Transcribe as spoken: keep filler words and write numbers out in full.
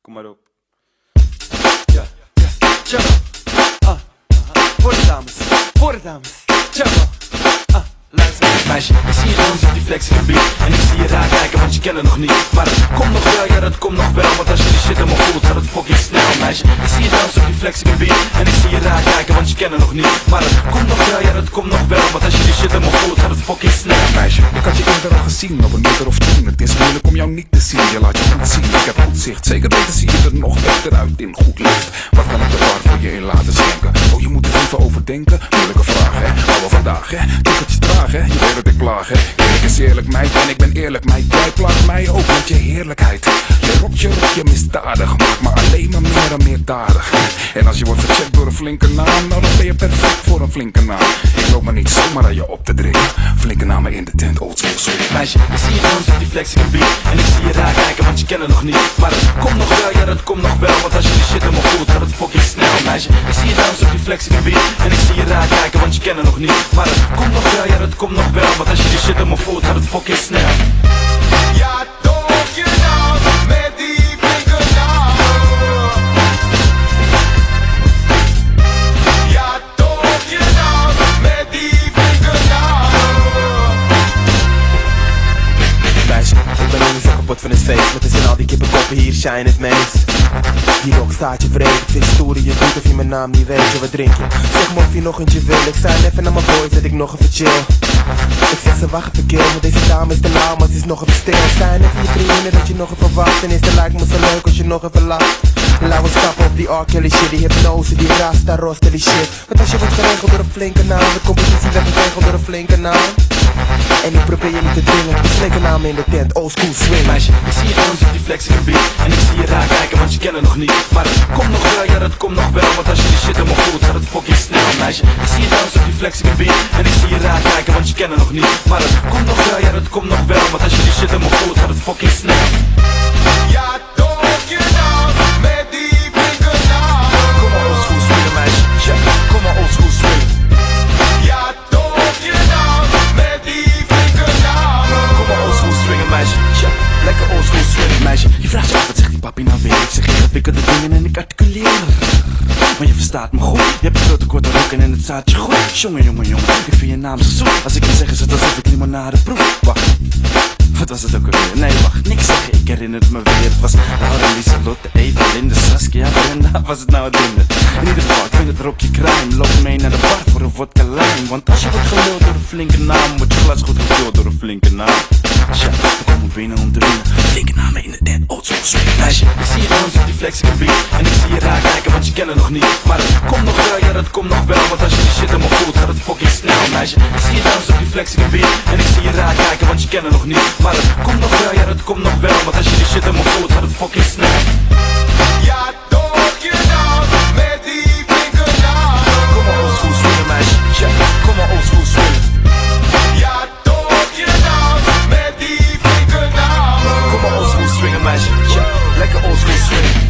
Kom maar op. Ja, ja, ciao. Ah, voor de dames, voor de dames. Ciao. Ah, luister. Meisje, ik zie je dansen op die flexige beat. En ik zie je raar kijken, want je kent het nog niet. Maar het komt nog wel, ja dat komt nog wel. Want als je die shit helemaal voelt, gaat het fucking snel. Meisje, ik zie je dansen op die flexige beat. En ik zie je raar kijken, want je kent het nog niet. Maar het komt nog wel, ja dat komt nog wel. Want als je die shit helemaal voelt, gaat het fucking snel. Meisje, ik had je eerder al gezien op een meter of tien. Het is moeilijk om jou niet te zien, je laat je goed zien. Ik heb goed zicht, zeker weten zie je er nog beter uit in goed licht. Wat kan ik er waar voor je in laten schenken? Oh, je moet er even over denken, moeilijke vraag hè. Maar we vandaag hè, tikkeltjes traag hè. Je weet dat ik plaag hè. Eerlijk is eerlijk meid en ik ben eerlijk meid. Jij plaagt mij ook met je heerlijkheid. Je rokt je rok je misdadig, maakt me alleen maar meer en meer dadig. En als je wordt gecheckt door een flinke naam, nou dan ben je perfect voor een flinke naam. Ik loop maar niet zomaar aan je op te dringen. Flinke namen in de tent, oldschool swing. Meisje, ik zie je dansen op die flexige beat. En ik zie je raar kijken, want je kent het nog niet. Maar het komt nog wel, ja dat komt nog wel. Want als je die shit helemaal voelt, gaat het fucking snel. Meisje, ik zie je dansen op die flexige beat. En ik zie je raar kijken, want je kent het nog niet. Maar het komt nog wel, ja dat komt nog wel. Want als je die shit helemaal voelt, gaat het fucking snel. Ja, toch je nou met die flinke naam. Ja, toch je nou met die flinke naam. Meisje, ik ben nu zo kapot van het feest. Met tussen al die kippenkoppen hier shine het meest. Die rock staat je vreemd. Ik vind story je doet of je mijn naam niet weet. Je, wat drink je? Zeg me of je nog eentje wil. Ik zei even naar mijn boys dat ik nog even chill. Ik zeg ze wacht even kill, want deze dame is te lauw, maar ze is nog even stil. Zijn even je vrienden dat je nog even wacht. En is het lijkt me zo leuk als je nog even lacht. Laten we stappen op die R. Kelly shit, die hypnose, die rasta, roster, die shit. Want als je wordt geregeld door een flinke naam, de competitie werd geregeld door een flinke naam. En ik probeer je niet te dringen, de flinke naam in de tent, old school swing. Meisje, ik zie je dansen op die flexige beat. En ik zie je raar kijken, want je kent het nog niet. Maar het komt nog wel, ja dat komt nog wel. Want als je die shit helemaal voelt, gaat het fucking snel. Meisje, ik zie je dansen op die flexige beat. En ik zie je raar kijken, want je kent het nog niet. Maar het komt nog wel, ja dat komt nog wel. Want als je die shit helemaal voelt, gaat het fucking snel. Ja, toch je nou met die flinke naam. Kom maar old school swingen meisje, ja, kom maar old school swingen. Ja, toch je nou met die flinke naam. Kom maar old school swingen meisje, ja, lekker old school swingen meisje. Je vraagt je af, wat zegt die papi nou weer? Ik zeg ingewikkelde dingen en ik articuleer. Maar je verstaat me goed, je hebt een veel te korte rokken en het staat je goed. Jongen, jongen, jongen, ik vind je naam zo zoet. Als ik je zeg is het alsof ik limonade proef. Wacht, wat was het ook alweer? Nee, wacht, niks zeggen, ik herinner het me weer. Het was Laura, Lieselotte, Eva, Linde, Saskia, Brenda, was het nou het ding? In ieder geval, ik vind het rokje crime. Loop mee naar de bar voor een vodka lime. Want als je wordt geluld door een flinke naam, wordt je glas goed gevuld door een flinke naam. Tja, we komen binnen om te winnen. Flinke namen in de tent, old school swing. Meisje, ik zie je dansen op die flexige beat. En ik zie je raar kijken, want je kent het nog niet. Maar het komt nog wel, ja dat komt nog wel. Want als je die shit helemaal voelt, gaat het fucking snel. Meisje, ik zie je dansen op die flexige beat. En ik zie je raar kijken, want je kent het nog niet. Maar het komt nog wel, ja dat komt nog wel. Want als je die shit helemaal voelt, gaat het fucking snel. Ja, toch je nou met die flinke naam. Kom maar old school swingen meisje, ja, kom maar old school swingen. Ja, toch je nou met die flinke naam. Kom maar old school swingen meisje, ja, lekker old school swingen.